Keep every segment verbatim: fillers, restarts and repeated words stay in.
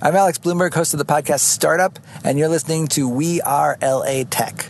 I'm Alex Bloomberg, host of the podcast Startup, and you're listening to We Are L A Tech.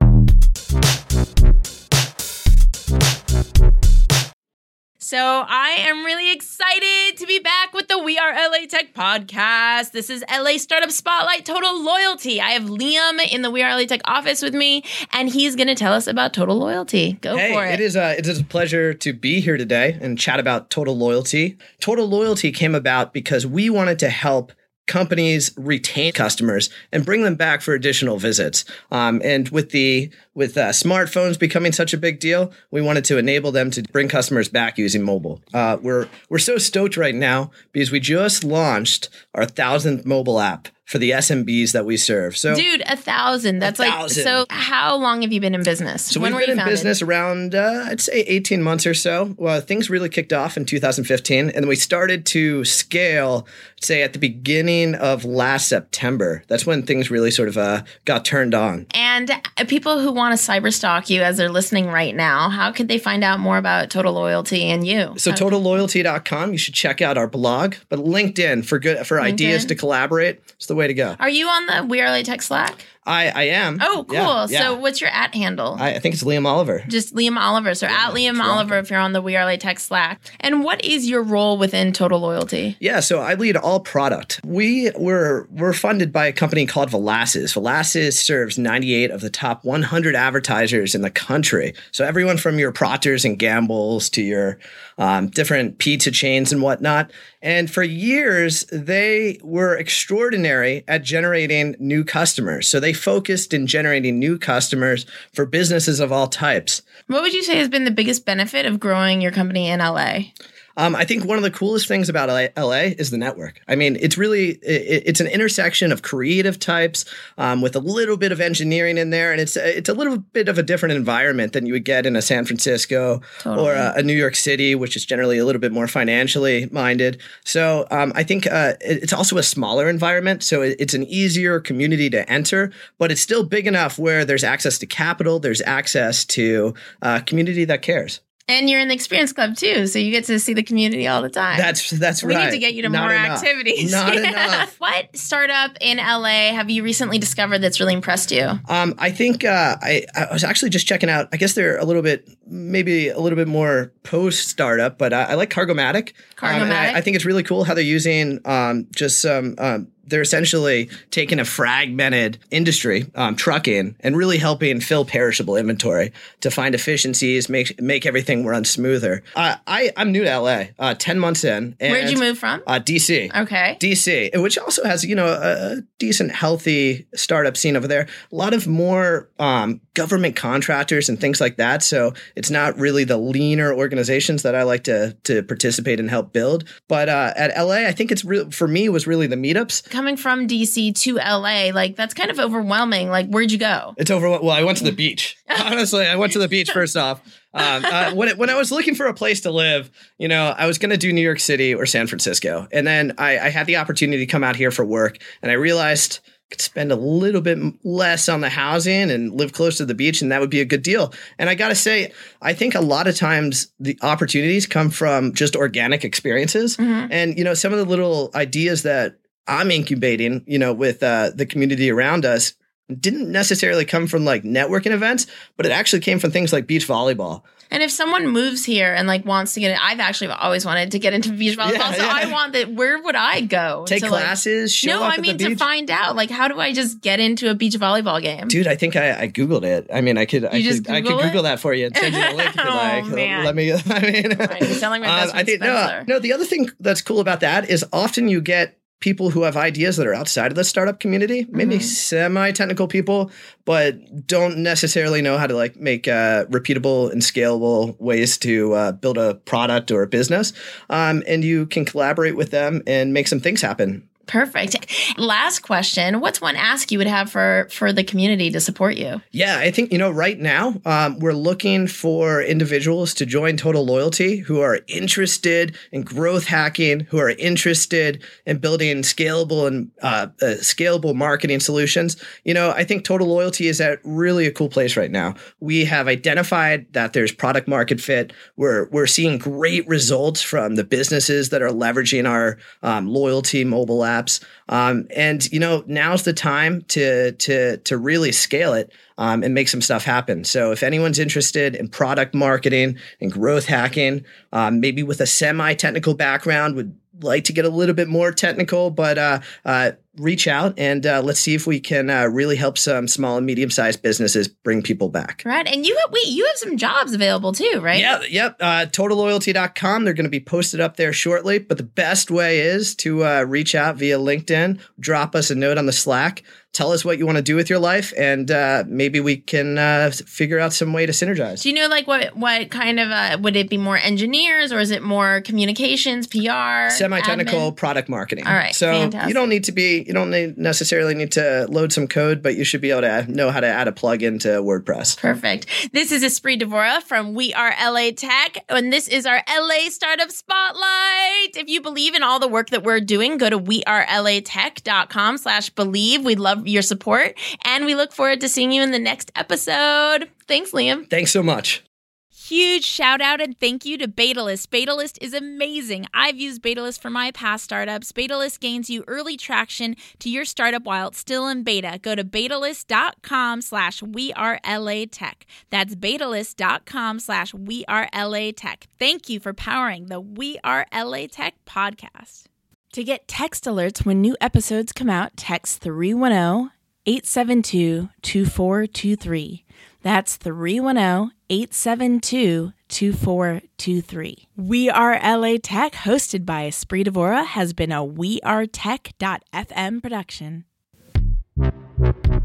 So I am really excited to be back with the We Are L A Tech podcast. This is L A Startup Spotlight Total Loyalty. I have Liam in the We Are L A Tech office with me, and he's going to tell us about Total Loyalty. Go hey, for it. It is, a, it is a pleasure to be here today and chat about Total Loyalty. Total Loyalty came about because we wanted to help companies retain customers and bring them back for additional visits. Um, and with the with uh, smartphones becoming such a big deal, we wanted to enable them to bring customers back using mobile. Uh, we're we're so stoked right now because we just launched our thousandth mobile app for the S M Bs that we serve. So, dude, a thousand. That's a like thousand. So. How long have you been in business? So when we've were been you in founded? business around, uh, I'd say, eighteen months or so. Well, things really kicked off in two thousand fifteen, and we started to scale, say, at the beginning of last September. That's when things really sort of uh, got turned on. And uh, people who want to cyber stalk you as they're listening right now, how could they find out more about Total Loyalty and you? So how- total loyalty dot com, you should check out our blog. But LinkedIn for good for LinkedIn. ideas to collaborate, it's the way to go. Are you on the We Are L A Tech Slack? I, I am. Oh, cool. Yeah, yeah. So what's your at handle? I, I think it's Liam Oliver. Just Liam Oliver. So at Liam Oliver if you're on the We Are L A Tech Slack. And what is your role within Total Loyalty? Yeah, so I lead all product. We were we're funded by a company called Velasys. Velasys serves ninety-eight of the top one hundred advertisers in the country. So everyone from your Procters and Gambles to your um, different pizza chains and whatnot. And for years, they were extraordinary at generating new customers. So they focused in generating new customers for businesses of all types. What would you say has been the biggest benefit of growing your company in L A? Um, I think one of the coolest things about L A is the network. I mean, it's really, it, it's an intersection of creative types um, with a little bit of engineering in there. And it's, it's a little bit of a different environment than you would get in a San Francisco totally. or a, a New York City, which is generally a little bit more financially minded. So um, I think uh, it, it's also a smaller environment. So it, it's an easier community to enter, but it's still big enough where there's access to capital, there's access to a community that cares. And you're in the Experience Club too, so you get to see the community all the time. That's that's we right. We need to get you to Not more enough. activities. Not enough. What startup in L A have you recently discovered that's really impressed you? Um, I think uh, I, I was actually just checking out. I guess they're a little bit, maybe a little bit more post startup, but I, I like Cargomatic. Cargomatic. Um, I, I think it's really cool how they're using um, just some. Um, They're essentially taking a fragmented industry, um, trucking, and really helping fill perishable inventory to find efficiencies, make make everything run smoother. Uh, I, I'm new to L A, uh, ten months in. And, Where'd you move from? Uh, D C. Okay. D C, which also has, you know, a decent, healthy startup scene over there. A lot of more um, government contractors and things like that. So it's not really the leaner organizations that I like to to participate and help build. But uh, at L A, I think it's real for me was really the meetups. Coming from D C to L A, like that's kind of overwhelming. Like, where'd you go? It's over. Well, I went to the beach. Honestly, I went to the beach first off. Um, uh, when it, when I was looking for a place to live, you know, I was going to do New York City or San Francisco, and then I, I had the opportunity to come out here for work, and I realized I could spend a little bit less on the housing and live close to the beach, and that would be a good deal. And I got to say, I think a lot of times the opportunities come from just organic experiences, mm-hmm. and you know, some of the little ideas that I'm incubating, you know, with uh, the community around us didn't necessarily come from like networking events, but it actually came from things like beach volleyball. And if someone moves here and like wants to get it, I've actually always wanted to get into beach volleyball. Yeah, so yeah. I want that. Where would I go? Take to, classes, like, show No, up I at mean the to beach? find out. Like, how do I just get into a beach volleyball game? Dude, I think I, I Googled it. I mean, I could, I just could, I Google could Google it? that for you and send you a link if you Oh, like. man. Let me, I mean, Right, you sound like my best um, I friend think, no, Spencer. no, the other thing that's cool about that is often you get people who have ideas that are outside of the startup community, maybe mm-hmm. semi-technical people, but don't necessarily know how to like make uh, repeatable and scalable ways to uh, build a product or a business. Um, and you can collaborate with them and make some things happen. Perfect. Last question. What's one ask you would have for, for the community to support you? Yeah, I think, you know, right now um, we're looking for individuals to join Total Loyalty who are interested in growth hacking, who are interested in building scalable and uh, uh, scalable marketing solutions. You know, I think Total Loyalty is at really a cool place right now. We have identified that there's product market fit. We're, we're seeing great results from the businesses that are leveraging our um, loyalty mobile app. apps. Um, and you know, now's the time to to to really scale it um, and make some stuff happen. So if anyone's interested in product marketing and growth hacking, um, maybe with a semi-technical background, would like to get a little bit more technical, but uh, uh, reach out and uh, let's see if we can uh, really help some small and medium-sized businesses bring people back. Right. And you have, wait, you have some jobs available too, right? Yeah, yep. Uh, total loyalty dot com. They're going to be posted up there shortly. But the best way is to uh, reach out via LinkedIn, drop us a note on the Slack, tell us what you want to do with your life, and uh, maybe we can uh, figure out some way to synergize. Do you know, like, what what kind of, uh, would it be more engineers or is it more communications, P R? Semi-technical admin? Product marketing. All right, so fantastic. you don't need to be, you don't need, necessarily need to load some code, but you should be able to know how to add a plugin to WordPress. Perfect. This is Espree Devora from We Are L A Tech, and this is our L A Startup Spotlight. If you believe in all the work that we're doing, go to we are L A tech dot com slash believe. We'd love your support, and we look forward to seeing you in the next episode. Thanks, Liam. Thanks so much. Huge shout out and thank you to Betalist. Betalist is amazing. I've used Betalist for my past startups. Betalist gains you early traction to your startup while it's still in beta. Go to betalist dot com slash we are L A tech. That's betalist dot com slash we are L A tech. Thank you for powering the We Are L A Tech podcast. To get text alerts when new episodes come out, text three one zero, eight seven two, two four two three. That's three one zero, eight seven two, two four two three. We Are L A Tech, hosted by Espree Devora, has been a we are tech dot f m production.